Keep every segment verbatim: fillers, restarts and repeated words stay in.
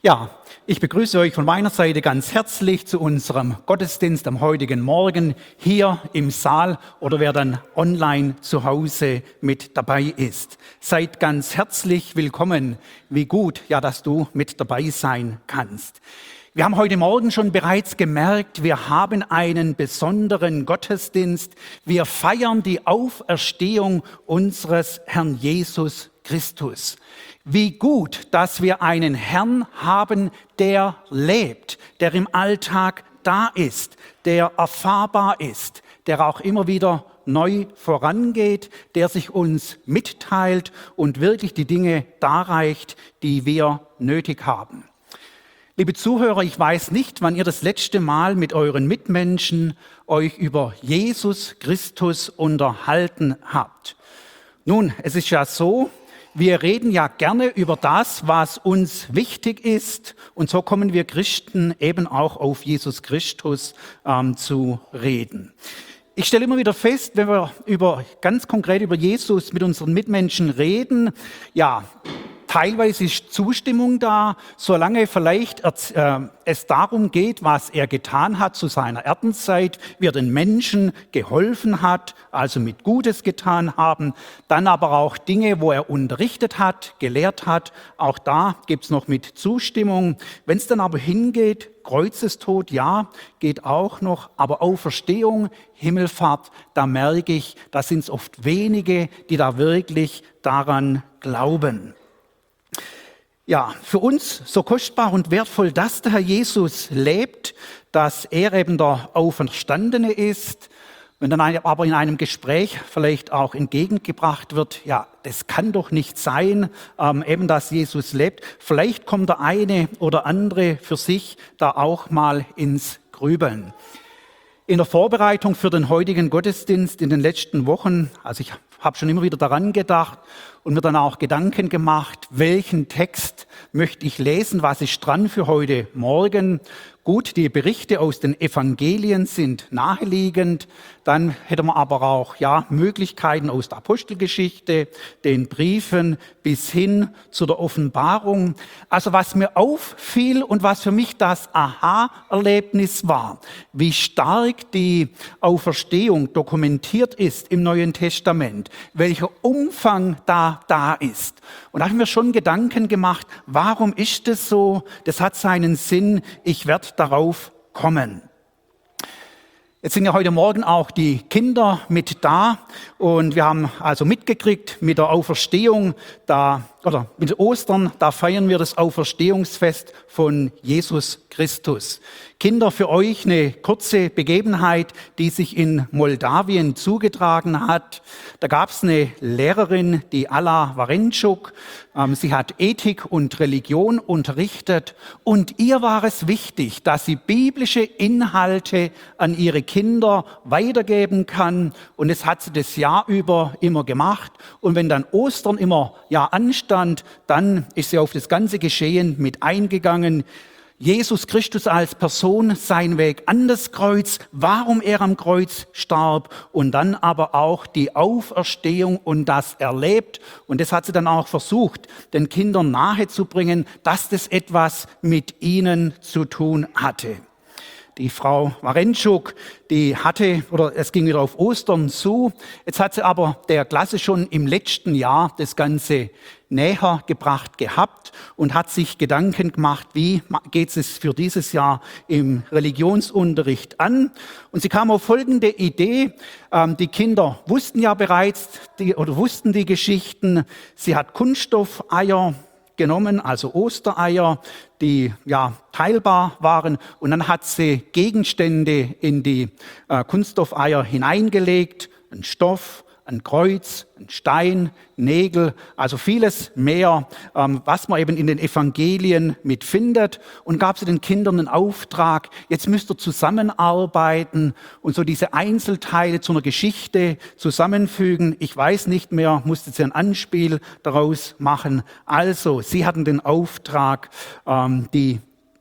Ja, ich begrüße euch von meiner Seite ganz herzlich zu unserem Gottesdienst am heutigen Morgen hier im Saal oder wer dann online zu Hause mit dabei ist. Seid ganz herzlich willkommen. Wie gut, ja, dass du mit dabei sein kannst. Wir haben heute Morgen schon bereits gemerkt, wir haben einen besonderen Gottesdienst. Wir feiern die Auferstehung unseres Herrn Jesus Christus. Wie gut, dass wir einen Herrn haben, der lebt, der im Alltag da ist, der erfahrbar ist, der auch immer wieder neu vorangeht, der sich uns mitteilt und wirklich die Dinge darreicht, die wir nötig haben. Liebe Zuhörer, ich weiß nicht, wann ihr das letzte Mal mit euren Mitmenschen euch über Jesus Christus unterhalten habt. Nun, es ist ja so, wir reden ja gerne über das, was uns wichtig ist. Und so kommen wir Christen eben auch auf Jesus Christus ähm, zu reden. Ich stelle immer wieder fest, wenn wir über, ganz konkret über Jesus mit unseren Mitmenschen reden, ja, teilweise ist Zustimmung da, solange vielleicht äh, es darum geht, was er getan hat zu seiner Erdenszeit, wie er den Menschen geholfen hat, also mit Gutes getan haben, dann aber auch Dinge, wo er unterrichtet hat, gelehrt hat, auch da gibt's noch mit Zustimmung. Wenn es dann aber hingeht, Kreuzestod, ja, geht auch noch, aber Auferstehung, Himmelfahrt, da merke ich, da sind es oft wenige, die da wirklich daran glauben. Ja, für uns so kostbar und wertvoll, dass der Herr Jesus lebt, dass er eben der Auferstandene ist. Wenn dann aber in einem Gespräch vielleicht auch entgegengebracht wird, ja, das kann doch nicht sein, ähm, eben dass Jesus lebt. Vielleicht kommt der eine oder andere für sich da auch mal ins Grübeln. In der Vorbereitung für den heutigen Gottesdienst in den letzten Wochen, also ich habe schon immer wieder daran gedacht und mir dann auch Gedanken gemacht, welchen Text möchte ich lesen, was ist dran für heute Morgen. Gut, die Berichte aus den Evangelien sind naheliegend. Dann hätte man aber auch ja Möglichkeiten aus der Apostelgeschichte, den Briefen bis hin zu der Offenbarung. Also was mir auffiel und was für mich das Aha-Erlebnis war, wie stark die Auferstehung dokumentiert ist im Neuen Testament, welcher Umfang da da ist. Und da habe ich mir schon Gedanken gemacht, warum ist das so? Das hat seinen Sinn. Ich werde darauf kommen. Jetzt sind ja heute Morgen auch die Kinder mit da und wir haben also mitgekriegt mit der Auferstehung, da oder mit Ostern, da feiern wir das Auferstehungsfest von Jesus Christus. Kinder, für euch eine kurze Begebenheit, die sich in Moldawien zugetragen hat. Da gab es eine Lehrerin, die Alla Warenchuk. Ähm, sie hat Ethik und Religion unterrichtet und ihr war es wichtig, dass sie biblische Inhalte an ihre Kinder weitergeben kann. Und es hat sie das Jahr über immer gemacht. Und wenn dann Ostern immer ja anstand, dann ist sie auf das ganze Geschehen mit eingegangen. Jesus Christus als Person, sein Weg an das Kreuz, warum er am Kreuz starb und dann aber auch die Auferstehung und das erlebt. Und das hat sie dann auch versucht, den Kindern nahezubringen, dass das etwas mit ihnen zu tun hatte. Die Frau Warenchuk, die hatte, oder es ging wieder auf Ostern zu, jetzt hat sie aber der Klasse schon im letzten Jahr das Ganze näher gebracht gehabt und hat sich Gedanken gemacht, wie geht es für dieses Jahr im Religionsunterricht an. Und sie kam auf folgende Idee, ähm, die Kinder wussten ja bereits, die, oder wussten die Geschichten, sie hat Kunststoffeier genommen, also Ostereier, die ja teilbar waren, und dann hat sie Gegenstände in die äh, Kunststoffeier hineingelegt, einen Stoff, ein Kreuz, ein Stein, Nägel, also vieles mehr, ähm, was man eben in den Evangelien mitfindet, und gab sie den Kindern einen Auftrag, jetzt müsst ihr zusammenarbeiten und so diese Einzelteile zu einer Geschichte zusammenfügen. Ich weiß nicht mehr, musste sie ein Anspiel daraus machen. Also, sie hatten den Auftrag, ähm, die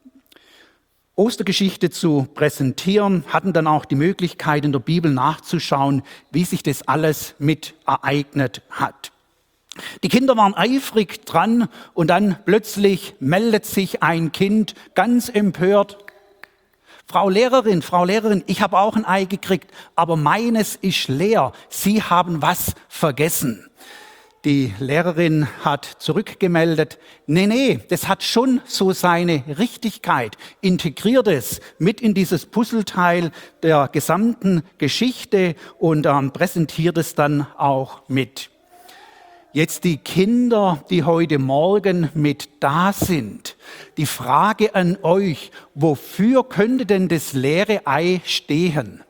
Ostergeschichte zu präsentieren, hatten dann auch die Möglichkeit, in der Bibel nachzuschauen, wie sich das alles mit ereignet hat. Die Kinder waren eifrig dran und dann plötzlich meldet sich ein Kind ganz empört. Frau Lehrerin, Frau Lehrerin, ich habe auch ein Ei gekriegt, aber meines ist leer. Sie haben was vergessen. Die Lehrerin hat zurückgemeldet, nee, nee, das hat schon so seine Richtigkeit. Integriert es mit in dieses Puzzleteil der gesamten Geschichte und ähm, präsentiert es dann auch mit. Jetzt die Kinder, die heute Morgen mit da sind. Die Frage an euch, wofür könnte denn das leere Ei stehen?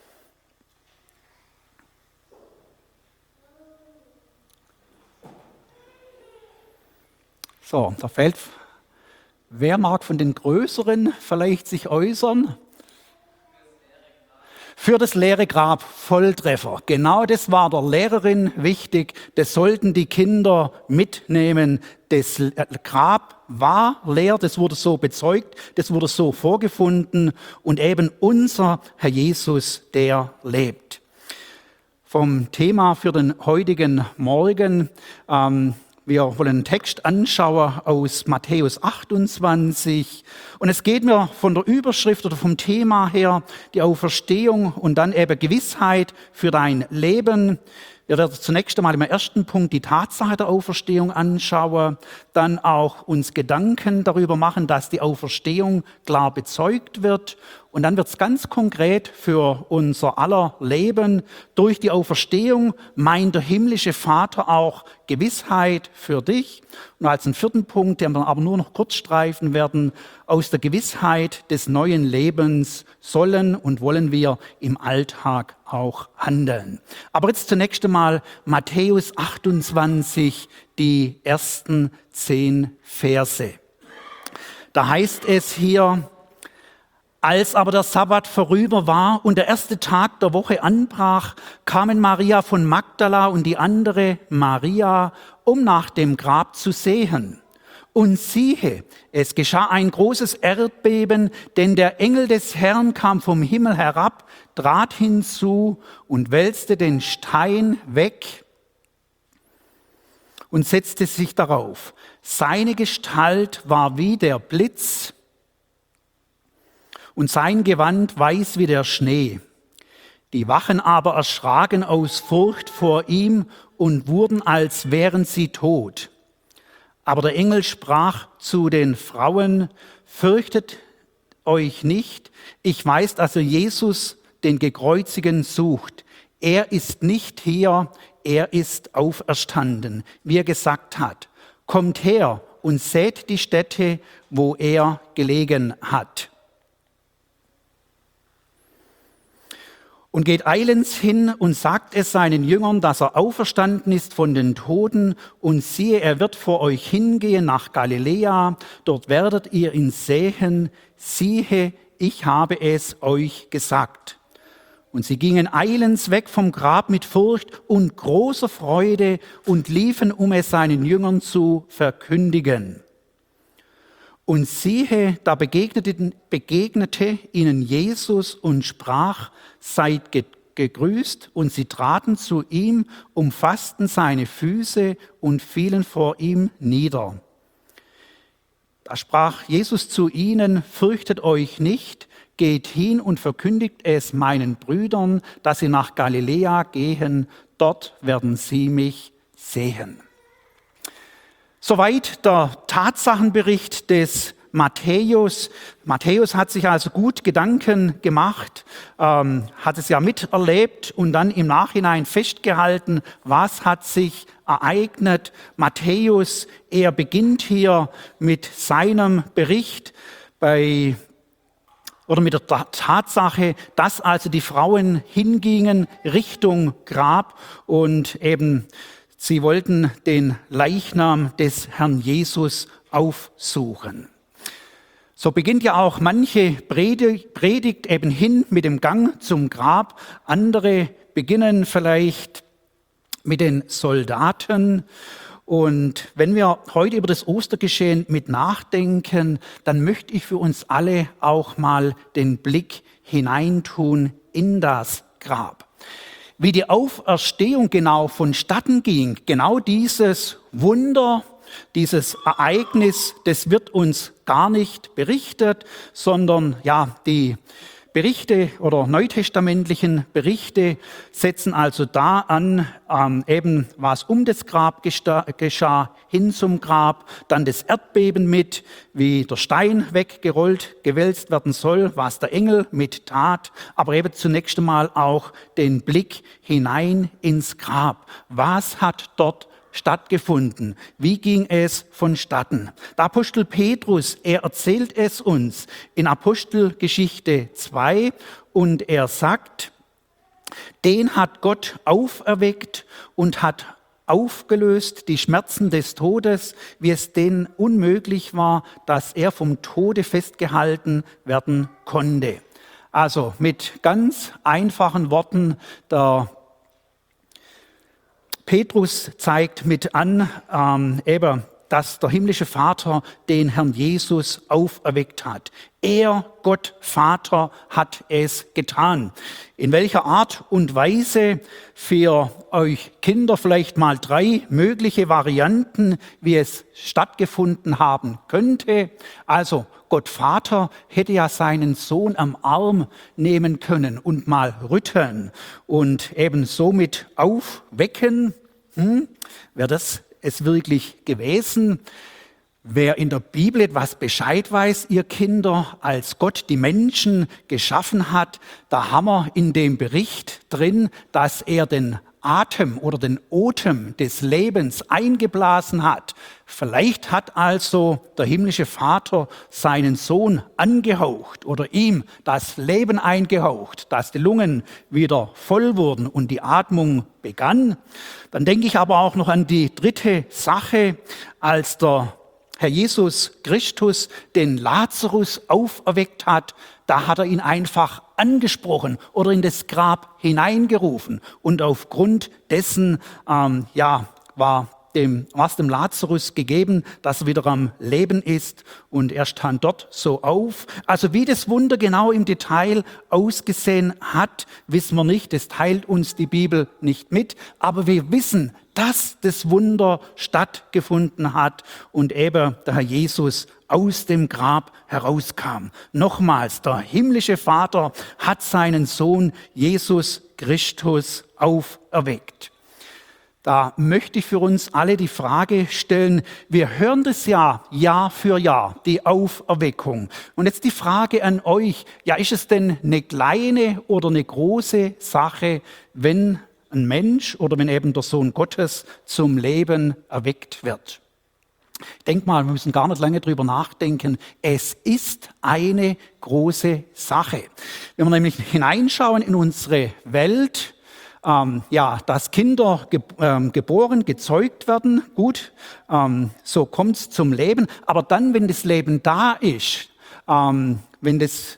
So, da fällt, wer mag von den Größeren vielleicht sich äußern? Für das leere Grab, Volltreffer. Genau das war der Lehrerin wichtig. Das sollten die Kinder mitnehmen. Das Grab war leer, das wurde so bezeugt, das wurde so vorgefunden. Und eben unser Herr Jesus, der lebt. Vom Thema für den heutigen Morgen, ähm, wir wollen einen Text anschauen aus Matthäus achtundzwanzig. Und es geht mir von der Überschrift oder vom Thema her die Auferstehung und dann eben Gewissheit für dein Leben. Wir werden zunächst einmal im ersten Punkt die Tatsache der Auferstehung anschauen, dann auch uns Gedanken darüber machen, dass die Auferstehung klar bezeugt wird. Und dann wird es ganz konkret für unser aller Leben. Durch die Auferstehung meint der himmlische Vater auch Gewissheit für dich. Und als einen vierten Punkt, den wir aber nur noch kurz streifen werden, aus der Gewissheit des neuen Lebens sollen und wollen wir im Alltag auch handeln. Aber jetzt zunächst einmal Matthäus achtundzwanzig, die ersten zehn Verse. Da heißt es hier: Als aber der Sabbat vorüber war und der erste Tag der Woche anbrach, kamen Maria von Magdala und die andere Maria, um nach dem Grab zu sehen. Und siehe, es geschah ein großes Erdbeben, denn der Engel des Herrn kam vom Himmel herab, trat hinzu und wälzte den Stein weg und setzte sich darauf. Seine Gestalt war wie der Blitz und sein Gewand weiß wie der Schnee. Die Wachen aber erschraken aus Furcht vor ihm und wurden, als wären sie tot. Aber der Engel sprach zu den Frauen: Fürchtet euch nicht, ich weiß, dass ihr Jesus, den Gekreuzigten, sucht. Er ist nicht hier, er ist auferstanden, wie er gesagt hat. Kommt her und seht die Stätte, wo er gelegen hat. Und geht eilends hin und sagt es seinen Jüngern, dass er auferstanden ist von den Toten. Und siehe, er wird vor euch hingehen nach Galiläa. Dort werdet ihr ihn sehen. Siehe, ich habe es euch gesagt. Und sie gingen eilends weg vom Grab mit Furcht und großer Freude und liefen, um es seinen Jüngern zu verkündigen. Und siehe, da begegnete, begegnete ihnen Jesus und sprach: Seid gegrüßt. Und sie traten zu ihm, umfassten seine Füße und fielen vor ihm nieder. Da sprach Jesus zu ihnen: Fürchtet euch nicht, geht hin und verkündigt es meinen Brüdern, dass sie nach Galiläa gehen, dort werden sie mich sehen. Soweit der Tatsachenbericht des Matthäus. Matthäus hat sich also gut Gedanken gemacht, ähm, hat es ja miterlebt und dann im Nachhinein festgehalten, was hat sich ereignet. Matthäus, er beginnt hier mit seinem Bericht bei oder mit der Tatsache, dass also die Frauen hingingen Richtung Grab und eben sie wollten den Leichnam des Herrn Jesus aufsuchen. So beginnt ja auch manche Predigt eben hin mit dem Gang zum Grab. Andere beginnen vielleicht mit den Soldaten. Und wenn wir heute über das Ostergeschehen mit nachdenken, dann möchte ich für uns alle auch mal den Blick hineintun in das Grab. Wie die Auferstehung genau vonstatten ging, genau dieses Wunder, dieses Ereignis, das wird uns gar nicht berichtet, sondern ja, die Berichte oder neutestamentlichen Berichte setzen also da an, ähm, eben was um das Grab geschah, hin zum Grab, dann das Erdbeben mit, wie der Stein weggerollt, gewälzt werden soll, was der Engel mit tat, aber eben zunächst einmal auch den Blick hinein ins Grab. Was hat dort stattgefunden? Wie ging es vonstatten? Der Apostel Petrus, er erzählt es uns in Apostelgeschichte zwei und er sagt, den hat Gott auferweckt und hat aufgelöst die Schmerzen des Todes, wie es denen unmöglich war, dass er vom Tode festgehalten werden konnte. Also mit ganz einfachen Worten, der Petrus zeigt mit an, ähm, eben, dass der himmlische Vater den Herrn Jesus auferweckt hat. Er, Gott Vater, hat es getan. In welcher Art und Weise? Für euch Kinder vielleicht mal drei mögliche Varianten, wie es stattgefunden haben könnte. Also Gott Vater hätte ja seinen Sohn am Arm nehmen können und mal rütteln und eben somit aufwecken. Hm, wäre das es wirklich gewesen? Wer in der Bibel etwas Bescheid weiß, ihr Kinder, als Gott die Menschen geschaffen hat, da haben wir in dem Bericht drin, dass er den Atem oder den Otem des Lebens eingeblasen hat. Vielleicht hat also der himmlische Vater seinen Sohn angehaucht oder ihm das Leben eingehaucht, dass die Lungen wieder voll wurden und die Atmung begann. Dann denke ich aber auch noch an die dritte Sache, als der Herr Jesus Christus den Lazarus auferweckt hat, da hat er ihn einfach angesprochen oder in das Grab hineingerufen. Und aufgrund dessen ähm, ja, war dem, was dem Lazarus gegeben, dass er wieder am Leben ist. Und er stand dort so auf. Also wie das Wunder genau im Detail ausgesehen hat, wissen wir nicht. Das teilt uns die Bibel nicht mit. Aber wir wissen, dass das Wunder stattgefunden hat und eben der Herr Jesus aus dem Grab herauskam. Nochmals, der himmlische Vater hat seinen Sohn Jesus Christus auferweckt. Da möchte ich für uns alle die Frage stellen, wir hören das ja Jahr für Jahr, die Auferweckung. Und jetzt die Frage an euch, ja, ist es denn eine kleine oder eine große Sache, wenn ein Mensch oder wenn eben der Sohn Gottes zum Leben erweckt wird? Ich denke mal, wir müssen gar nicht lange drüber nachdenken. Es ist eine große Sache. Wenn wir nämlich hineinschauen in unsere Welt, ähm, ja, dass Kinder ge ähm, geboren, gezeugt werden, gut, ähm, so kommt es zum Leben. Aber dann, wenn das Leben da ist, ähm, wenn das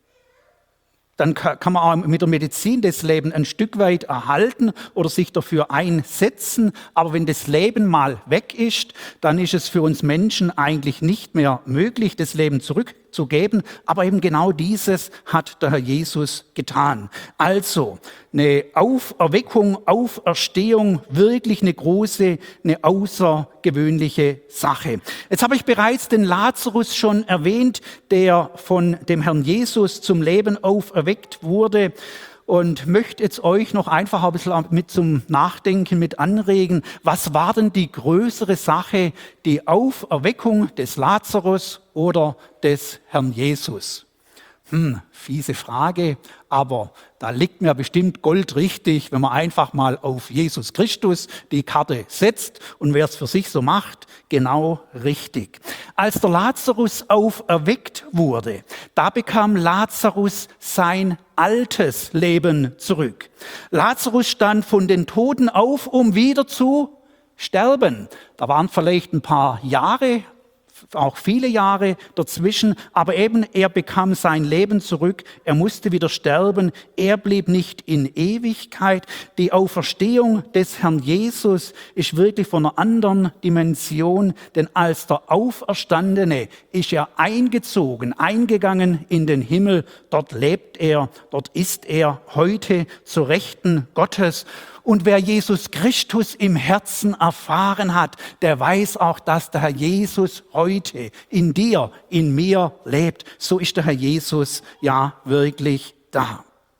dann kann man auch mit der Medizin das Leben ein Stück weit erhalten oder sich dafür einsetzen. Aber wenn das Leben mal weg ist, dann ist es für uns Menschen eigentlich nicht mehr möglich, das Leben zurückzugeben. Aber eben genau dieses hat der Herr Jesus getan. Also eine Auferweckung, Auferstehung, wirklich eine große, eine außergewöhnliche Sache. Jetzt habe ich bereits den Lazarus schon erwähnt, der von dem Herrn Jesus zum Leben auferweckt wurde. Und möchte jetzt euch noch einfach ein bisschen mit zum Nachdenken mit anregen. Was war denn die größere Sache, die Auferweckung des Lazarus oder des Herrn Jesus? Hm, fiese Frage, aber da liegt mir bestimmt Gold richtig, wenn man einfach mal auf Jesus Christus die Karte setzt und wer es für sich so macht, genau richtig. Als der Lazarus auferweckt wurde, da bekam Lazarus sein altes Leben zurück. Lazarus stand von den Toten auf, um wieder zu sterben. Da waren vielleicht ein paar Jahre auch viele Jahre dazwischen, aber eben er bekam sein Leben zurück, er musste wieder sterben, er blieb nicht in Ewigkeit. Die Auferstehung des Herrn Jesus ist wirklich von einer anderen Dimension, denn als der Auferstandene ist er eingezogen, eingegangen in den Himmel, dort lebt er, dort ist er heute zur Rechten Gottes. Und wer Jesus Christus im Herzen erfahren hat, der weiß auch, dass der Herr Jesus heute in dir, in mir lebt. So ist der Herr Jesus ja wirklich da.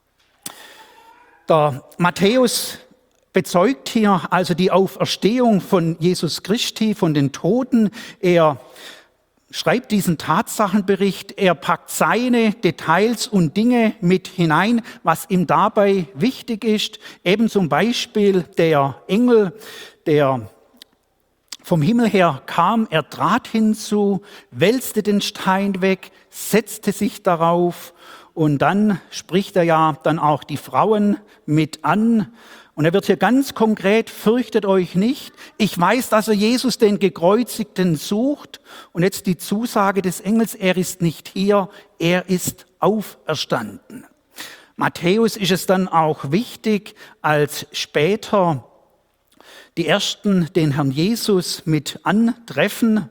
Der Matthäus bezeugt hier also die Auferstehung von Jesus Christi, von den Toten. Er schreibt diesen Tatsachenbericht, er packt seine Details und Dinge mit hinein, was ihm dabei wichtig ist. Eben zum Beispiel der Engel, der vom Himmel her kam, er trat hinzu, wälzte den Stein weg, setzte sich darauf und dann spricht er ja dann auch die Frauen mit an. Und er wird hier ganz konkret, fürchtet euch nicht. Ich weiß, dass er Jesus, den Gekreuzigten, sucht. Und jetzt die Zusage des Engels, er ist nicht hier, er ist auferstanden. Matthäus ist es dann auch wichtig, als später die Ersten den Herrn Jesus mit antreffen,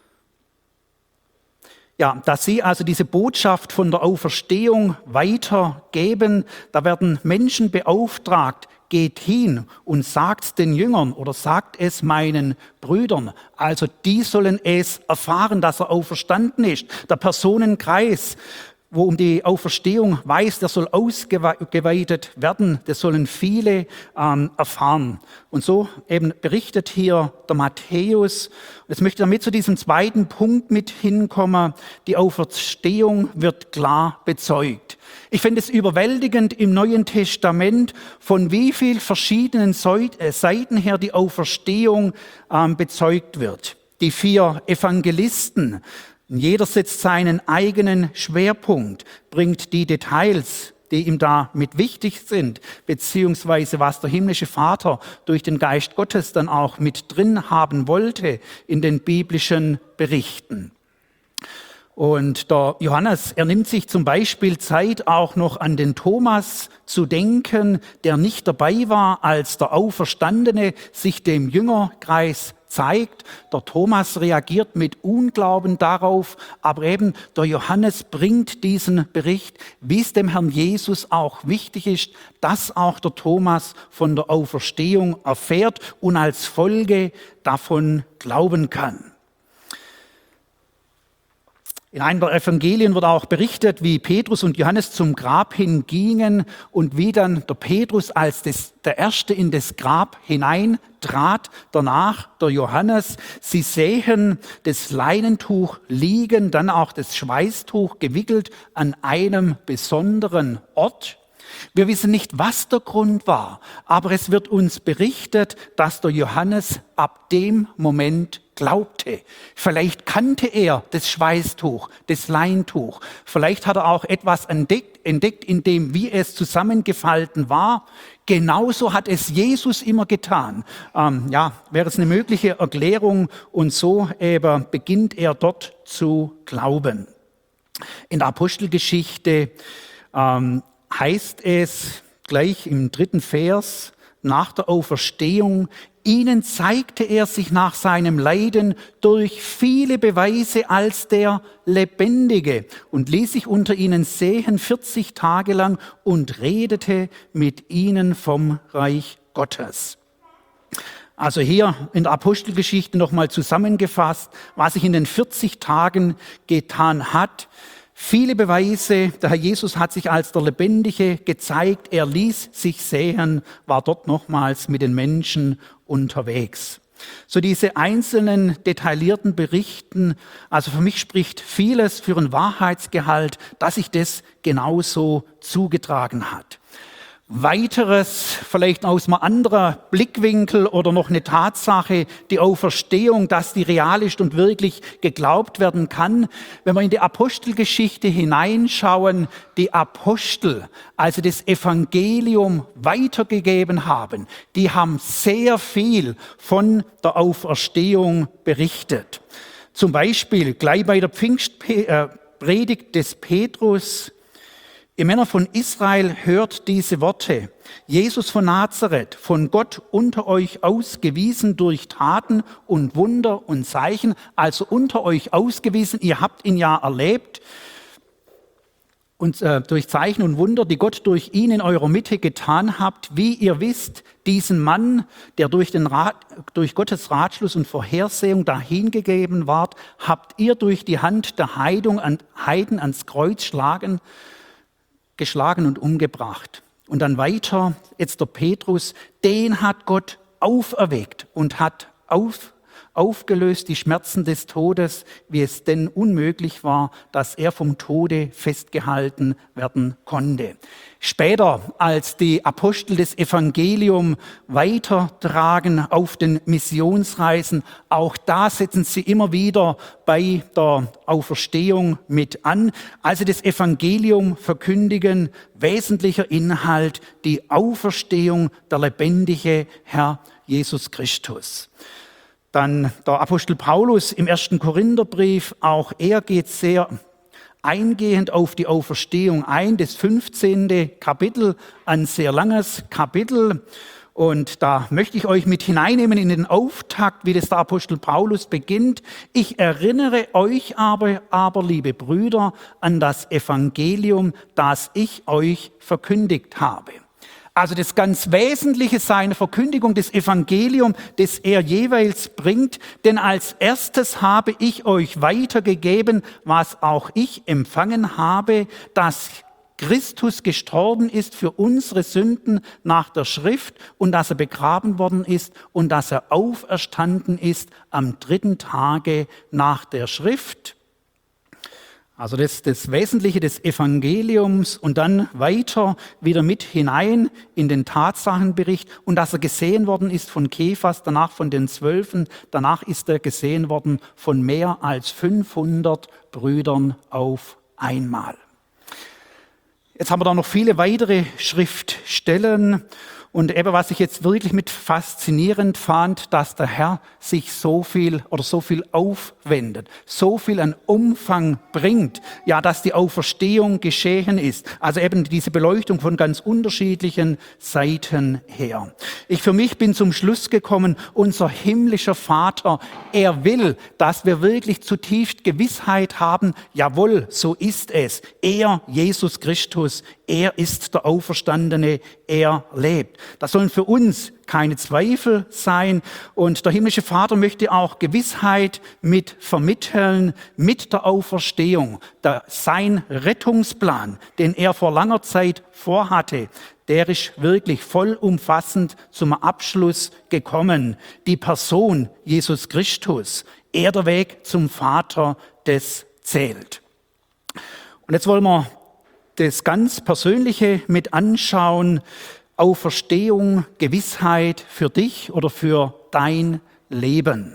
ja, dass sie also diese Botschaft von der Auferstehung weitergeben. Da werden Menschen beauftragt, geht hin und sagt den Jüngern oder sagt es meinen Brüdern. Also die sollen es erfahren, dass er auferstanden ist. Der Personenkreis, wo um die Auferstehung weiß, der soll ausgeweitet werden. Das sollen viele ähm, erfahren. Und so eben berichtet hier der Matthäus. Jetzt möchte ich damit zu diesem zweiten Punkt mit hinkommen. Die Auferstehung wird klar bezeugt. Ich finde es überwältigend im Neuen Testament, von wie vielen verschiedenen Seiten her die Auferstehung ähm, bezeugt wird. Die vier Evangelisten, jeder setzt seinen eigenen Schwerpunkt, bringt die Details, die ihm da mit wichtig sind, beziehungsweise was der himmlische Vater durch den Geist Gottes dann auch mit drin haben wollte in den biblischen Berichten. Und der Johannes, er nimmt sich zum Beispiel Zeit, auch noch an den Thomas zu denken, der nicht dabei war, als der Auferstandene sich dem Jüngerkreis zeigt. Der Thomas reagiert mit Unglauben darauf, aber eben der Johannes bringt diesen Bericht, wie es dem Herrn Jesus auch wichtig ist, dass auch der Thomas von der Auferstehung erfährt und als Folge davon glauben kann. In einem der Evangelien wird auch berichtet, wie Petrus und Johannes zum Grab hingingen und wie dann der Petrus als des, der Erste in das Grab hineintrat, danach der Johannes. Sie sehen das Leinentuch liegen, dann auch das Schweißtuch gewickelt an einem besonderen Ort. Wir wissen nicht, was der Grund war, aber es wird uns berichtet, dass der Johannes ab dem Moment glaubte. Vielleicht kannte er das Schweißtuch, das Leintuch. Vielleicht hat er auch etwas entdeckt, entdeckt in dem, wie es zusammengefalten war. Genauso hat es Jesus immer getan. Ähm, ja, wäre es eine mögliche Erklärung und so eben beginnt er dort zu glauben. In der Apostelgeschichte ähm, heißt es gleich im dritten Vers nach der Auferstehung, ihnen zeigte er sich nach seinem Leiden durch viele Beweise als der Lebendige und ließ sich unter ihnen sehen vierzig Tage lang und redete mit ihnen vom Reich Gottes. Also hier in der Apostelgeschichte nochmal zusammengefasst, was sich in den vierzig Tagen getan hat. Viele Beweise, der Herr Jesus hat sich als der Lebendige gezeigt, er ließ sich sehen, war dort nochmals mit den Menschen unterwegs. So diese einzelnen detaillierten Berichten, also für mich spricht vieles für einen Wahrheitsgehalt, dass sich das genauso zugetragen hat. Weiteres, vielleicht aus einem anderen Blickwinkel oder noch eine Tatsache, die Auferstehung, dass die real ist und wirklich geglaubt werden kann. Wenn wir in die Apostelgeschichte hineinschauen, die Apostel, also das Evangelium weitergegeben haben, die haben sehr viel von der Auferstehung berichtet. Zum Beispiel gleich bei der Pfingstpredigt des Petrus: Ihr Männer von Israel, hört diese Worte. Jesus von Nazareth, von Gott unter euch ausgewiesen durch Taten und Wunder und Zeichen, also unter euch ausgewiesen, ihr habt ihn ja erlebt, und äh, durch Zeichen und Wunder, die Gott durch ihn in eurer Mitte getan habt, wie ihr wisst, diesen Mann, der durch, den Rat, durch Gottes Ratschluss und Vorhersehung dahingegeben ward, habt ihr durch die Hand der Heidung an, Heiden ans Kreuz schlagen, geschlagen und umgebracht. Und dann weiter, jetzt der Petrus, den hat Gott auferweckt und hat auf, aufgelöst die Schmerzen des Todes, wie es denn unmöglich war, dass er vom Tode festgehalten werden konnte. Später, als die Apostel das Evangelium weitertragen auf den Missionsreisen, auch da setzen sie immer wieder bei der Auferstehung mit an. Also das Evangelium verkündigen, wesentlicher Inhalt, die Auferstehung, der lebendige Herr Jesus Christus. Dann der Apostel Paulus im ersten Korintherbrief, auch er geht sehr eingehend auf die Auferstehung ein. Das fünfzehnte Kapitel, ein sehr langes Kapitel. Und da möchte ich euch mit hineinnehmen in den Auftakt, wie das der Apostel Paulus beginnt. Ich erinnere euch aber, aber, liebe Brüder, an das Evangelium, das ich euch verkündigt habe. Also das ganz Wesentliche seiner Verkündigung, des Evangelium, das er jeweils bringt. Denn als erstes habe ich euch weitergegeben, was auch ich empfangen habe, dass Christus gestorben ist für unsere Sünden nach der Schrift und dass er begraben worden ist und dass er auferstanden ist am dritten Tage nach der Schrift. Also das, das Wesentliche des Evangeliums und dann weiter wieder mit hinein in den Tatsachenbericht und dass er gesehen worden ist von Kephas, danach von den Zwölfen, danach ist er gesehen worden von mehr als fünfhundert Brüdern auf einmal. Jetzt haben wir da noch viele weitere Schriftstellen. Und eben, was ich jetzt wirklich mit faszinierend fand, dass der Herr sich so viel oder so viel aufwendet, so viel an Umfang bringt, ja, dass die Auferstehung geschehen ist. Also eben diese Beleuchtung von ganz unterschiedlichen Seiten her. Ich für mich bin zum Schluss gekommen, unser himmlischer Vater, er will, dass wir wirklich zutiefst Gewissheit haben, jawohl, so ist es. Er, Jesus Christus, er ist der Auferstandene, er lebt. Das sollen für uns keine Zweifel sein. Und der himmlische Vater möchte auch Gewissheit mit vermitteln, mit der Auferstehung. Der, sein Rettungsplan, den er vor langer Zeit vorhatte, der ist wirklich vollumfassend zum Abschluss gekommen. Die Person Jesus Christus, er der Weg zum Vater, das zählt. Und jetzt wollen wir das ganz Persönliche mit anschauen. Auferstehung, Gewissheit für dich oder für dein Leben.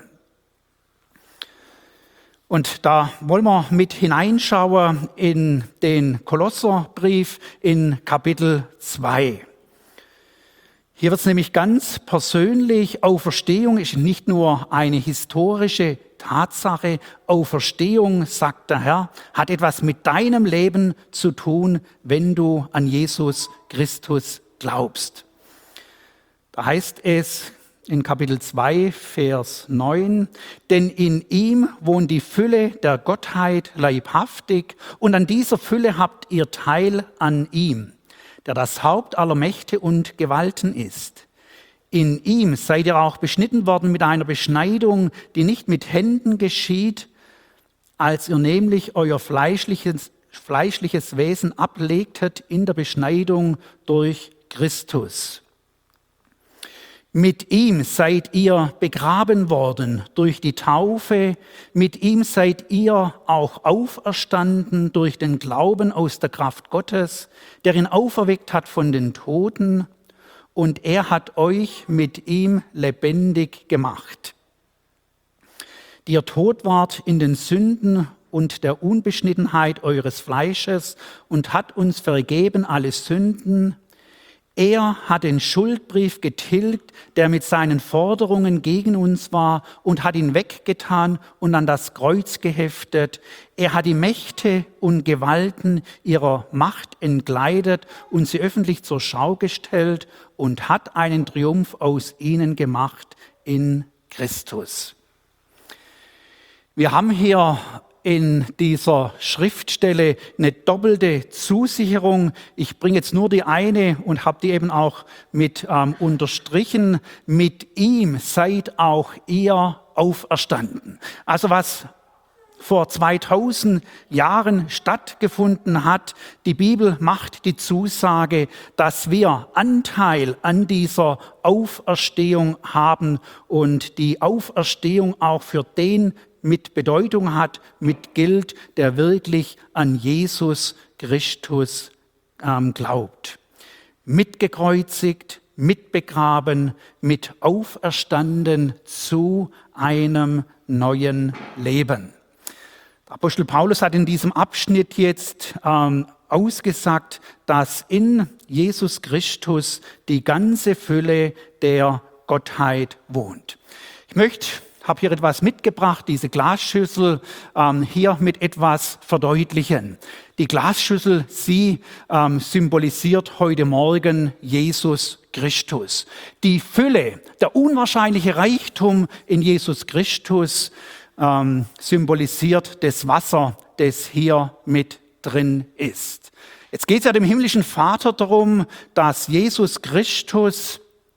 Und da wollen wir mit hineinschauen in den Kolosserbrief in Kapitel zwei. Hier wird es nämlich ganz persönlich. Auferstehung ist nicht nur eine historische Tatsache. Auferstehung, sagt der Herr, hat etwas mit deinem Leben zu tun, wenn du an Jesus Christus glaubst. Da heißt es in Kapitel zwei, Vers neun, denn in ihm wohnt die Fülle der Gottheit leibhaftig und an dieser Fülle habt ihr Teil an ihm, der das Haupt aller Mächte und Gewalten ist. In ihm seid ihr auch beschnitten worden mit einer Beschneidung, die nicht mit Händen geschieht, als ihr nämlich euer fleischliches, fleischliches Wesen ablegtet in der Beschneidung durch Christus. Mit ihm seid ihr begraben worden durch die Taufe, mit ihm seid ihr auch auferstanden durch den Glauben aus der Kraft Gottes, der ihn auferweckt hat von den Toten, und er hat euch mit ihm lebendig gemacht, die ihr tot wart in den Sünden und der Unbeschnittenheit eures Fleisches und hat uns vergeben alle Sünden. Er hat den Schuldbrief getilgt, der mit seinen Forderungen gegen uns war, und hat ihn weggetan und an das Kreuz geheftet. Er hat die Mächte und Gewalten ihrer Macht entkleidet und sie öffentlich zur Schau gestellt und hat einen Triumph aus ihnen gemacht in Christus. Wir haben hier in dieser Schriftstelle eine doppelte Zusicherung. Ich bringe jetzt nur die eine und habe die eben auch mit ähm, unterstrichen. Mit ihm seid auch ihr auferstanden. Also was vor zweitausend Jahren stattgefunden hat, die Bibel macht die Zusage, dass wir Anteil an dieser Auferstehung haben und die Auferstehung auch für den mit Bedeutung hat, mit gilt, der wirklich an Jesus Christus ähm, glaubt. Mitgekreuzigt, mitbegraben, mit auferstanden zu einem neuen Leben. Der Apostel Paulus hat in diesem Abschnitt jetzt ähm, ausgesagt, dass in Jesus Christus die ganze Fülle der Gottheit wohnt. Ich möchte Ich habe hier etwas mitgebracht, diese Glasschüssel ähm, hier mit etwas verdeutlichen. Die Glasschüssel, sie ähm, symbolisiert heute Morgen Jesus Christus. Die Fülle, der unwahrscheinliche Reichtum in Jesus Christus ähm, symbolisiert das Wasser, das hier mit drin ist. Jetzt geht es ja dem himmlischen Vater darum, dass Jesus Christus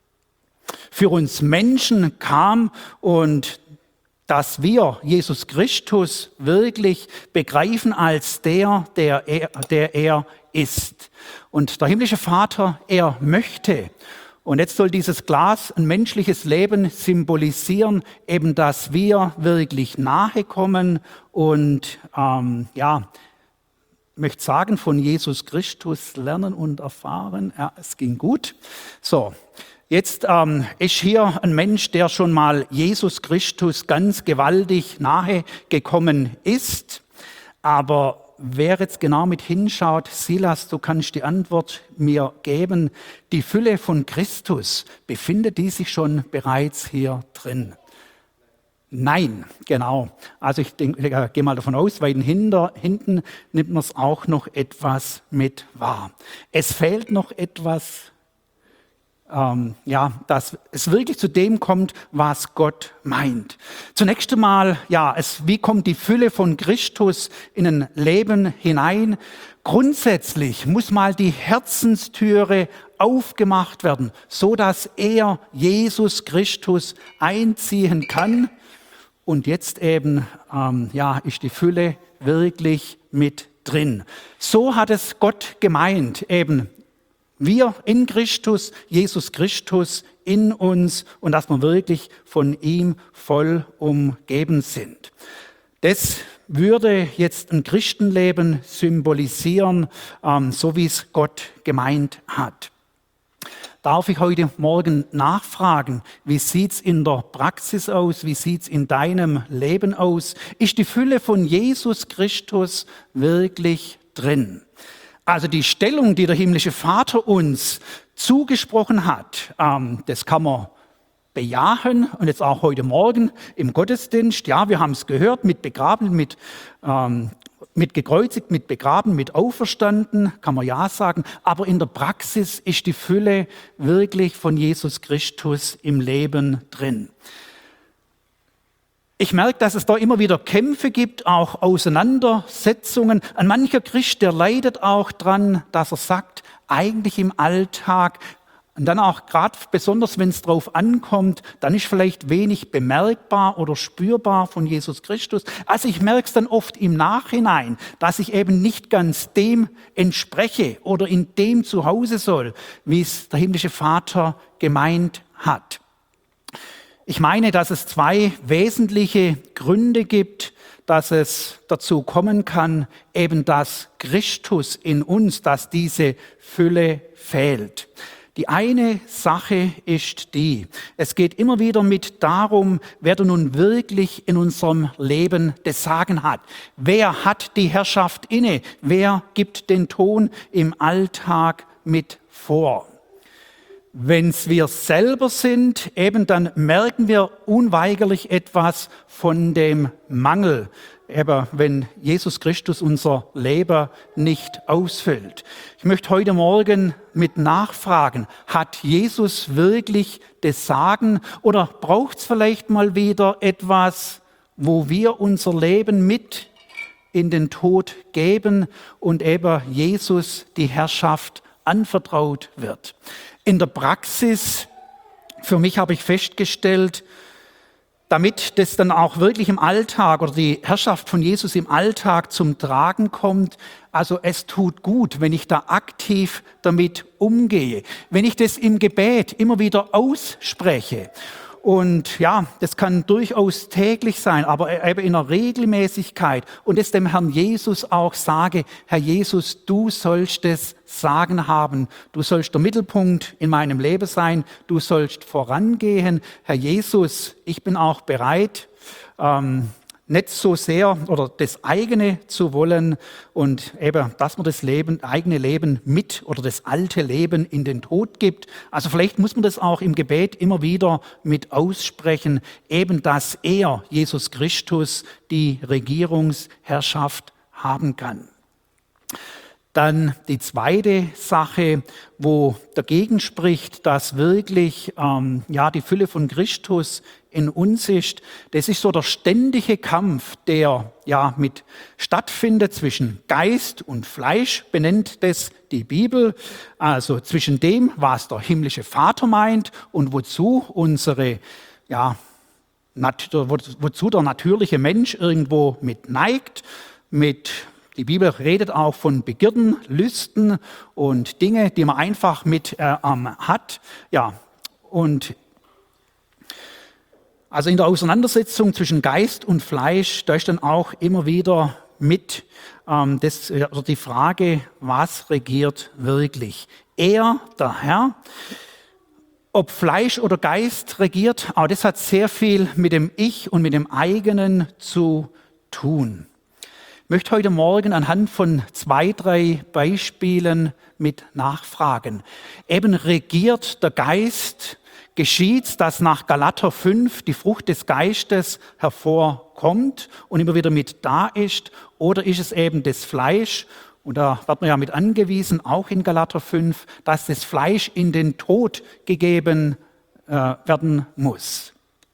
für uns Menschen kam und dass wir Jesus Christus wirklich begreifen als der, der er, der er ist. Und der himmlische Vater, er möchte, und jetzt soll dieses Glas ein menschliches Leben symbolisieren, eben dass wir wirklich nahe kommen und ähm, ja, ich möchte sagen, von Jesus Christus lernen und erfahren. Ja, es ging gut. So. Jetzt ähm, ist hier ein Mensch, der schon mal Jesus Christus ganz gewaltig nahe gekommen ist. Aber wer jetzt genau mit hinschaut, Silas, du kannst die Antwort mir geben. Die Fülle von Christus, befindet die sich schon bereits hier drin? Nein, genau. Also ich, denk, ich gehe mal davon aus, weil hinter, hinten nimmt man es auch noch etwas mit wahr. Es fehlt noch etwas. Ähm, ja, dass es wirklich zu dem kommt, was Gott meint. Zunächst einmal, ja, es, wie kommt die Fülle von Christus in ein Leben hinein? Grundsätzlich muss mal die Herzenstüre aufgemacht werden, so dass er, Jesus Christus, einziehen kann. Und jetzt eben, ähm, ja, ist die Fülle wirklich mit drin. So hat es Gott gemeint, eben. Wir in Christus, Jesus Christus in uns und dass wir wirklich von ihm voll umgeben sind. Das würde jetzt ein Christenleben symbolisieren, ähm, so wie es Gott gemeint hat. Darf ich heute Morgen nachfragen, wie sieht's in der Praxis aus, wie sieht's in deinem Leben aus? Ist die Fülle von Jesus Christus wirklich drin? Also die Stellung, die der himmlische Vater uns zugesprochen hat, ähm, das kann man bejahen. Und jetzt auch heute Morgen im Gottesdienst, ja, wir haben es gehört, mit begraben, mit, ähm, mit gekreuzigt, mit begraben, mit auferstanden, kann man ja sagen. Aber in der Praxis ist die Fülle wirklich von Jesus Christus im Leben drin. Ich merke, dass es da immer wieder Kämpfe gibt, auch Auseinandersetzungen. Ein mancher Christ, der leidet auch dran, dass er sagt, eigentlich im Alltag, und dann auch gerade besonders, wenn es drauf ankommt, dann ist vielleicht wenig bemerkbar oder spürbar von Jesus Christus. Also ich merke es dann oft im Nachhinein, dass ich eben nicht ganz dem entspreche oder in dem zu Hause soll, wie es der himmlische Vater gemeint hat. Ich meine, dass es zwei wesentliche Gründe gibt, dass es dazu kommen kann, eben dass Christus in uns, dass diese Fülle fehlt. Die eine Sache ist die, es geht immer wieder mit darum, wer denn nun wirklich in unserem Leben das Sagen hat. Wer hat die Herrschaft inne? Wer gibt den Ton im Alltag mit vor? Wenn es wir selber sind, eben dann merken wir unweigerlich etwas von dem Mangel, eben wenn Jesus Christus unser Leben nicht ausfüllt. Ich möchte heute Morgen mit nachfragen, hat Jesus wirklich das Sagen oder braucht es vielleicht mal wieder etwas, wo wir unser Leben mit in den Tod geben und eben Jesus die Herrschaft anvertraut wird? In der Praxis, für mich habe ich festgestellt, damit das dann auch wirklich im Alltag oder die Herrschaft von Jesus im Alltag zum Tragen kommt, also es tut gut, wenn ich da aktiv damit umgehe, wenn ich das im Gebet immer wieder ausspreche. Und ja, das kann durchaus täglich sein, aber eben in einer Regelmäßigkeit. Und es dem Herrn Jesus auch sage, Herr Jesus, du sollst das Sagen haben. Du sollst der Mittelpunkt in meinem Leben sein. Du sollst vorangehen. Herr Jesus, ich bin auch bereit, ähm, nicht so sehr oder das eigene zu wollen und eben, dass man das Leben, eigene Leben mit oder das alte Leben in den Tod gibt. Also vielleicht muss man das auch im Gebet immer wieder mit aussprechen, eben dass er, Jesus Christus, die Regierungsherrschaft haben kann. Dann die zweite Sache, wo dagegen spricht, dass wirklich ähm, ja, die Fülle von Christus in uns ist, das ist so der ständige Kampf, der ja mit stattfindet zwischen Geist und Fleisch, benennt das die Bibel, also zwischen dem, was der himmlische Vater meint und wozu unsere, ja, nat- wozu der natürliche Mensch irgendwo mit neigt, mit Die Bibel redet auch von Begierden, Lüsten und Dinge, die man einfach mit äh, ähm, hat. Ja, und also in der Auseinandersetzung zwischen Geist und Fleisch, da ist dann auch immer wieder mit ähm, das, also die Frage, was regiert wirklich? Er, der Herr, ob Fleisch oder Geist regiert, aber das hat sehr viel mit dem Ich und mit dem eigenen zu tun. Ich möchte heute Morgen anhand von zwei, drei Beispielen mit nachfragen. Eben regiert der Geist, geschieht, dass nach Galater fünf die Frucht des Geistes hervorkommt und immer wieder mit da ist, oder ist es eben das Fleisch? Und da wird man ja mit angewiesen, auch in Galater fünf, dass das Fleisch in den Tod gegeben äh, werden muss.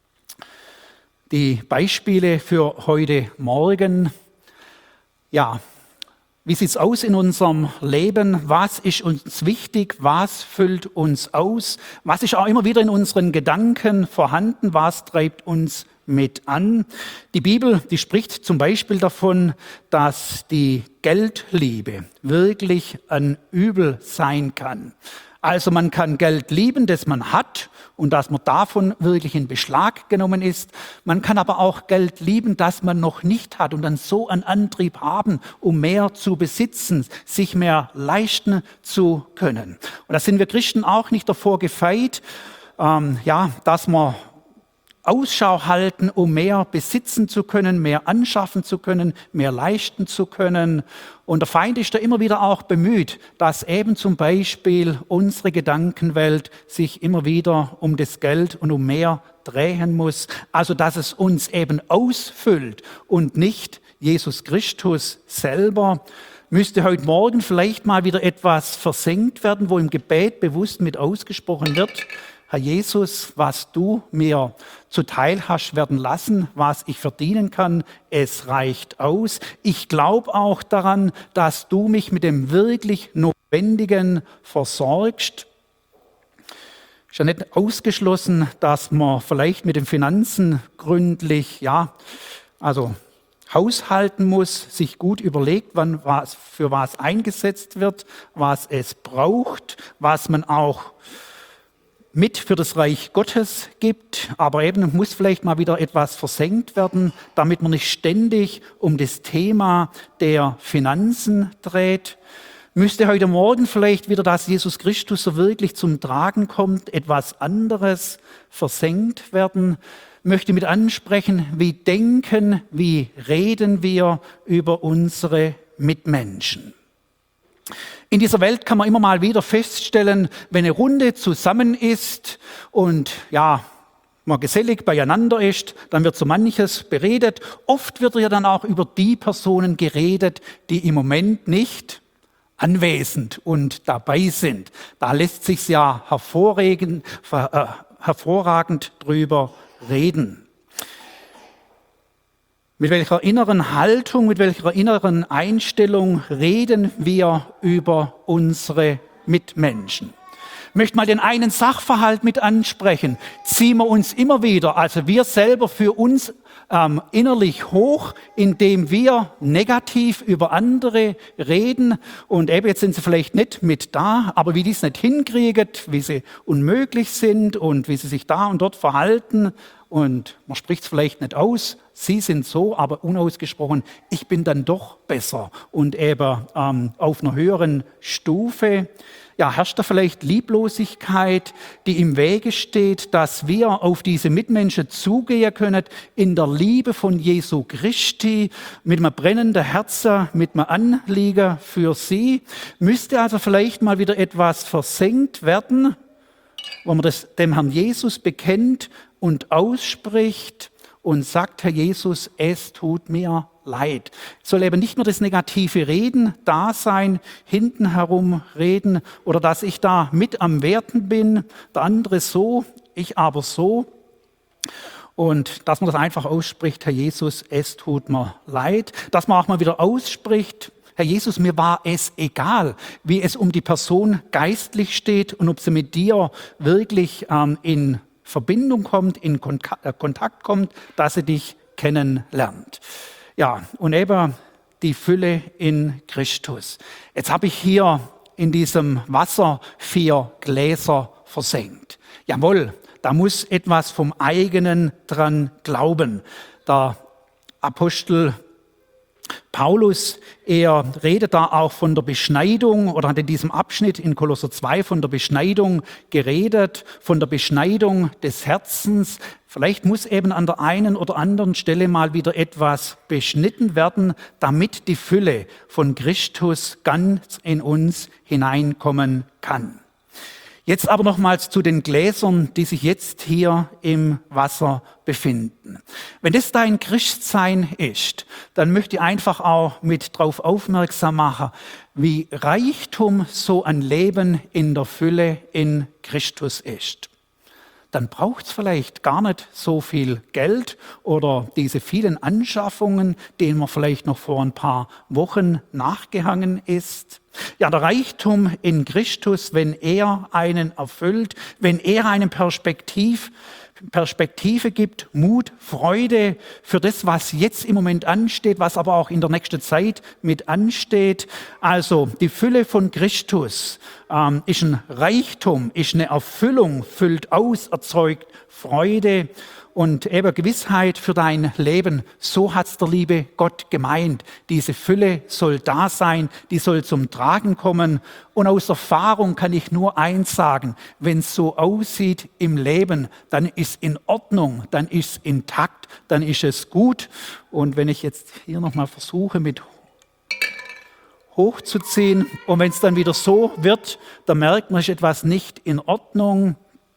Die Beispiele für heute Morgen. Ja, wie sieht es aus in unserem Leben? Was ist uns wichtig? Was füllt uns aus? Was ist auch immer wieder in unseren Gedanken vorhanden? Was treibt uns mit an? Die Bibel, die spricht zum Beispiel davon, dass die Geldliebe wirklich ein Übel sein kann. Also man kann Geld lieben, das man hat und dass man davon wirklich in Beschlag genommen ist. Man kann aber auch Geld lieben, das man noch nicht hat und dann so einen Antrieb haben, um mehr zu besitzen, sich mehr leisten zu können. Und da sind wir Christen auch nicht davor gefeit, ähm, ja, dass wir Ausschau halten, um mehr besitzen zu können, mehr anschaffen zu können, mehr leisten zu können. Und der Feind ist da immer wieder auch bemüht, dass eben zum Beispiel unsere Gedankenwelt sich immer wieder um das Geld und um mehr drehen muss. Also dass es uns eben ausfüllt und nicht Jesus Christus selber. Müsste heute Morgen vielleicht mal wieder etwas versenkt werden, wo im Gebet bewusst mit ausgesprochen wird: Herr Jesus, was du mir zuteil hast werden lassen, was ich verdienen kann, es reicht aus. Ich glaube auch daran, dass du mich mit dem wirklich Notwendigen versorgst. Ist ja nicht ausgeschlossen, dass man vielleicht mit den Finanzen gründlich, ja, also haushalten muss, sich gut überlegt, wann was für was eingesetzt wird, was es braucht, was man auch mit für das Reich Gottes gibt, aber eben muss vielleicht mal wieder etwas versenkt werden, damit man nicht ständig um das Thema der Finanzen dreht. Müsste heute Morgen vielleicht wieder, dass Jesus Christus so wirklich zum Tragen kommt, etwas anderes versenkt werden. Möchte mit ansprechen, wie denken, wie reden wir über unsere Mitmenschen. In dieser Welt kann man immer mal wieder feststellen, wenn eine Runde zusammen ist und ja, man gesellig beieinander ist, dann wird so manches beredet. Oft wird ja dann auch über die Personen geredet, die im Moment nicht anwesend und dabei sind. Da lässt sich ja hervorragend, äh, hervorragend drüber reden. Mit welcher inneren Haltung, mit welcher inneren Einstellung reden wir über unsere Mitmenschen? Ich möchte mal den einen Sachverhalt mit ansprechen. Ziehen wir uns immer wieder, also wir selber für uns ähm, innerlich hoch, indem wir negativ über andere reden. Und eben jetzt sind sie vielleicht nicht mit da, aber wie die es nicht hinkriegen, wie sie unmöglich sind und wie sie sich da und dort verhalten. Und man spricht es vielleicht nicht aus, sie sind so, aber unausgesprochen, ich bin dann doch besser und eben ähm, auf einer höheren Stufe. Ja, herrscht da vielleicht Lieblosigkeit, die im Wege steht, dass wir auf diese Mitmenschen zugehen können in der Liebe von Jesu Christi, mit einem brennenden Herzen, mit einem Anliegen für sie. Müsste also vielleicht mal wieder etwas versenkt werden, wo man das dem Herrn Jesus bekennt und ausspricht und sagt, Herr Jesus, es tut mir leid. Es soll eben nicht nur das negative Reden da sein, hinten herum reden oder dass ich da mit am Werten bin, der andere so, ich aber so. Und dass man das einfach ausspricht, Herr Jesus, es tut mir leid. Dass man auch mal wieder ausspricht, Herr Jesus, mir war es egal, wie es um die Person geistlich steht und ob sie mit dir wirklich ähm, in Verbindung kommt, in Kontakt kommt, dass sie dich kennenlernt. Ja, und eben die Fülle in Christus. Jetzt habe ich hier in diesem Wasser vier Gläser versenkt. Jawohl, da muss etwas vom eigenen dran glauben. Der Apostel Paulus, er redet da auch von der Beschneidung oder hat in diesem Abschnitt in Kolosser zwei von der Beschneidung geredet, von der Beschneidung des Herzens. Vielleicht muss eben an der einen oder anderen Stelle mal wieder etwas beschnitten werden, damit die Fülle von Christus ganz in uns hineinkommen kann. Jetzt aber nochmals zu den Gläsern, die sich jetzt hier im Wasser befinden. Wenn das dein Christsein ist, dann möchte ich einfach auch mit darauf aufmerksam machen, wie Reichtum so ein Leben in der Fülle in Christus ist. Dann braucht es vielleicht gar nicht so viel Geld oder diese vielen Anschaffungen, denen man vielleicht noch vor ein paar Wochen nachgehangen ist. Ja, der Reichtum in Christus, wenn er einen erfüllt, wenn er einen Perspektiv, Perspektive gibt, Mut, Freude für das, was jetzt im Moment ansteht, was aber auch in der nächsten Zeit mit ansteht. Also die Fülle von Christus ähm, ist ein Reichtum, ist eine Erfüllung, füllt aus, erzeugt Freude und eben Gewissheit für dein Leben. So hat's der liebe Gott gemeint. Diese Fülle soll da sein, die soll zum Tragen kommen. Und aus Erfahrung kann ich nur eins sagen: Wenn es so aussieht im Leben, dann ist in Ordnung, dann ist intakt, dann ist es gut. Und wenn ich jetzt hier nochmal versuche, mit hochzuziehen und wenn es dann wieder so wird, dann merkt man, ist etwas nicht in Ordnung.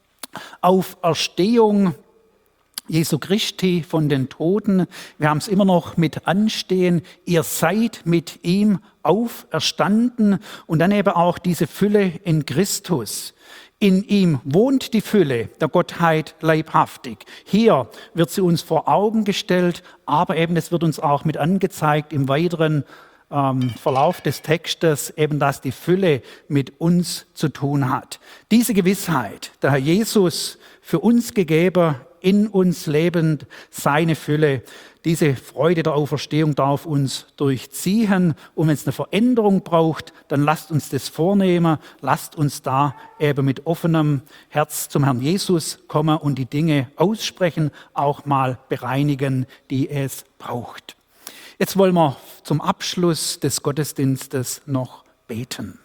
Auferstehung Jesu Christi von den Toten. Wir haben es immer noch mit anstehen. Ihr seid mit ihm auferstanden. Und dann eben auch diese Fülle in Christus. In ihm wohnt die Fülle der Gottheit leibhaftig. Hier wird sie uns vor Augen gestellt, aber eben es wird uns auch mit angezeigt im weiteren ähm, Verlauf des Textes, eben dass die Fülle mit uns zu tun hat. Diese Gewissheit, der Herr Jesus für uns gegeben, in uns lebend, seine Fülle, diese Freude der Auferstehung darf uns durchziehen. Und wenn es eine Veränderung braucht, dann lasst uns das vornehmen, lasst uns da eben mit offenem Herz zum Herrn Jesus kommen und die Dinge aussprechen, auch mal bereinigen, die es braucht. Jetzt wollen wir zum Abschluss des Gottesdienstes noch beten.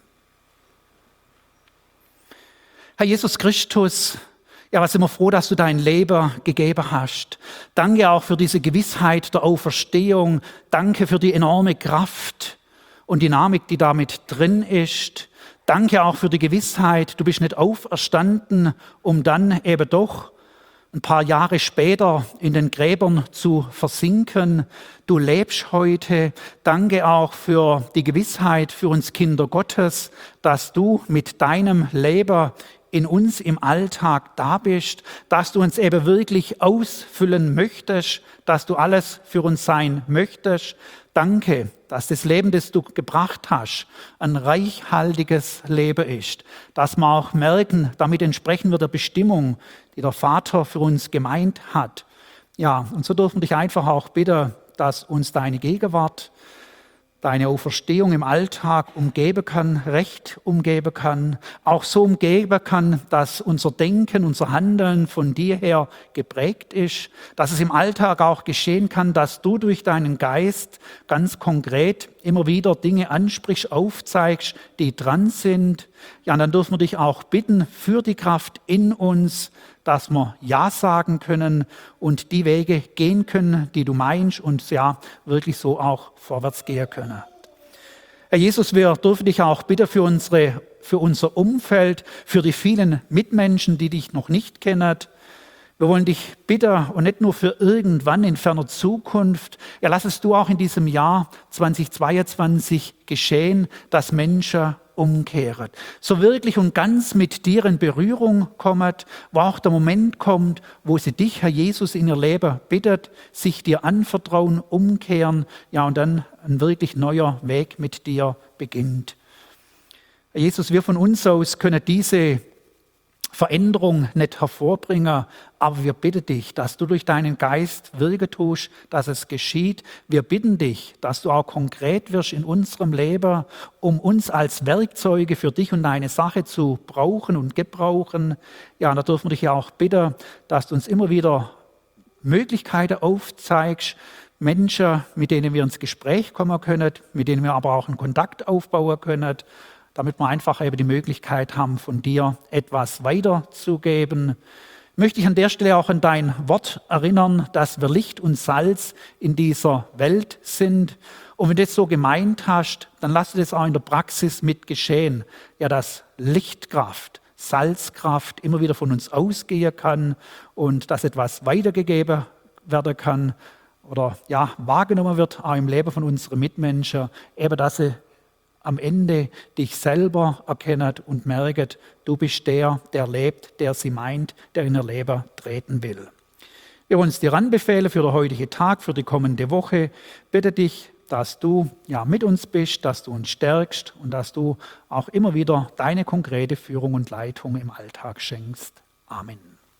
Herr Jesus Christus, ja, was sind wir froh, dass du dein Leben gegeben hast. Danke auch für diese Gewissheit der Auferstehung. Danke für die enorme Kraft. und Dynamik, die damit drin ist. Danke auch für die Gewissheit, du bist nicht auferstanden, um dann eben doch ein paar Jahre später in den Gräbern zu versinken. Du lebst heute. Danke auch für die Gewissheit für uns Kinder Gottes, dass du mit deinem Leben in uns im Alltag da bist, dass du uns eben wirklich ausfüllen möchtest, dass du alles für uns sein möchtest. Danke, dass das Leben, das du gebracht hast, ein reichhaltiges Leben ist, dass wir auch merken, damit entsprechen wir der Bestimmung, die der Vater für uns gemeint hat. Ja, und so dürfen wir dich einfach auch bitten, dass uns deine Gegenwart, deine Auferstehung im Alltag umgeben kann, recht umgeben kann, auch so umgeben kann, dass unser Denken, unser Handeln von dir her geprägt ist, dass es im Alltag auch geschehen kann, dass du durch deinen Geist ganz konkret immer wieder Dinge ansprichst, aufzeigst, die dran sind. Ja, und dann dürfen wir dich auch bitten für die Kraft in uns, dass wir Ja sagen können und die Wege gehen können, die du meinst und ja, wirklich so auch vorwärts gehen können. Herr Jesus, wir dürfen dich auch bitten für, unsere, für unser Umfeld, für die vielen Mitmenschen, die dich noch nicht kennen. Wir wollen dich bitten und nicht nur für irgendwann in ferner Zukunft. Ja, lass es du auch in diesem Jahr zweitausendzweiundzwanzig geschehen, dass Menschen umkehren. So wirklich und ganz mit dir in Berührung kommen, wo auch der Moment kommt, wo sie dich, Herr Jesus, in ihr Leben bittet, sich dir anvertrauen, umkehren, ja, und dann ein wirklich neuer Weg mit dir beginnt. Herr Jesus, wir von uns aus können diese Veränderung nicht hervorbringen, aber wir bitten dich, dass du durch deinen Geist wirken tust, dass es geschieht. Wir bitten dich, dass du auch konkret wirst in unserem Leben, um uns als Werkzeuge für dich und deine Sache zu brauchen und gebrauchen. Ja, und da dürfen wir dich ja auch bitten, dass du uns immer wieder Möglichkeiten aufzeigst, Menschen, mit denen wir ins Gespräch kommen können, mit denen wir aber auch einen Kontakt aufbauen können, damit wir einfach eben die Möglichkeit haben, von dir etwas weiterzugeben. Möchte ich an der Stelle auch an dein Wort erinnern, dass wir Licht und Salz in dieser Welt sind. Und wenn du das so gemeint hast, dann lass das auch in der Praxis mit geschehen. Ja, dass Lichtkraft, Salzkraft immer wieder von uns ausgehen kann und dass etwas weitergegeben werden kann oder ja, wahrgenommen wird, auch im Leben von unseren Mitmenschen, eben dass sie am Ende dich selber erkennt und merkt, du bist der, der lebt, der sie meint, der in ihr Leben treten will. Wir wollen es dir anbefehlen für den heutigen Tag, für die kommende Woche. Bitte dich, dass du ja, mit uns bist, dass du uns stärkst und dass du auch immer wieder deine konkrete Führung und Leitung im Alltag schenkst. Amen.